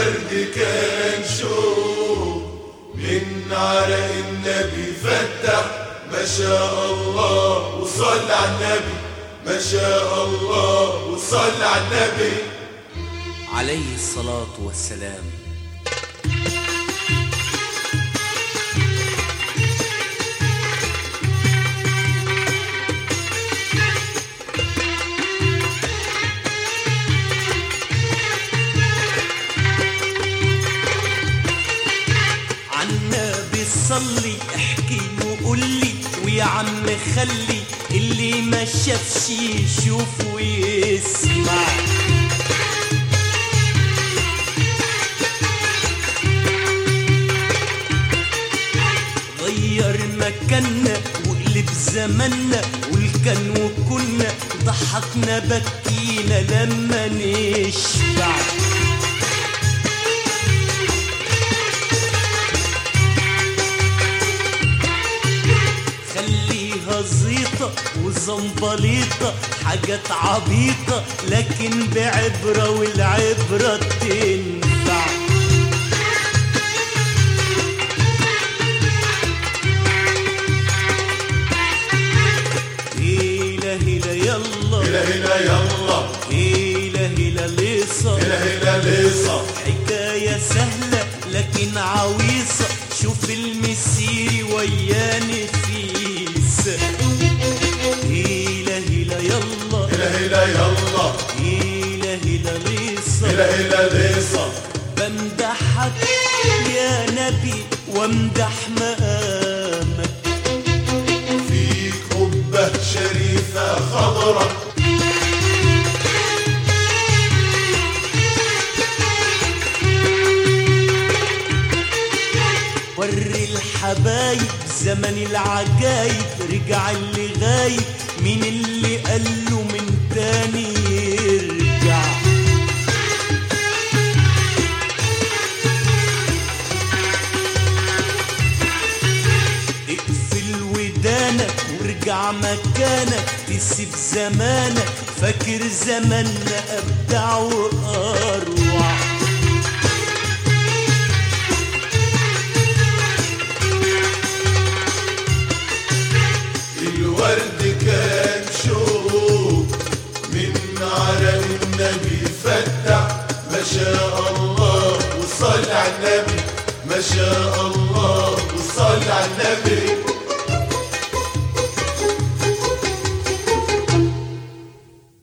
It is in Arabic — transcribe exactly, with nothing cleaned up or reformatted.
الورد كان شوق من عرق النبي فتح، ما شاء الله وصل على النبي، ما شاء الله وصل على النبي عليه الصلاة والسلام. عالنبي صلي احكي وقولي، ويا عم خلي اللي ما شافش يشوف ويسمع. غير مكاننا وقلب زماننا، والكان وكنا ضحكنا بكينا لما نشبع. خليها زيطة وزنبليطة حاجات عبيطة، لكن بعبرة والعبرة تنفع. هيلا هيلا يلا هلا هلا يلا، هيلا هيلا ليصة هلا هلا ليصة، حكاية سهلة لكن عويصة، شوف المسيري ويا نفيس. هيلا هيلا يلا هلا هلا يلا، هيلا هيلا ليصة هلا هلا ليصة. بمدحك يا نبي وامدح مقامك، فيك قبة شريفة خضرة، وري الحبايب زمن العجايب، رجع اللي غايب مين اللي قاله من تاني يرجع. اقفل ودانك وارجع مكانك، تسيب زمانك فاكر زماننا ابدع واروع. الورد كان شوق من عرق النبي فتح، ما شاء الله وصل على النبي، ما شاء الله وصل على النبي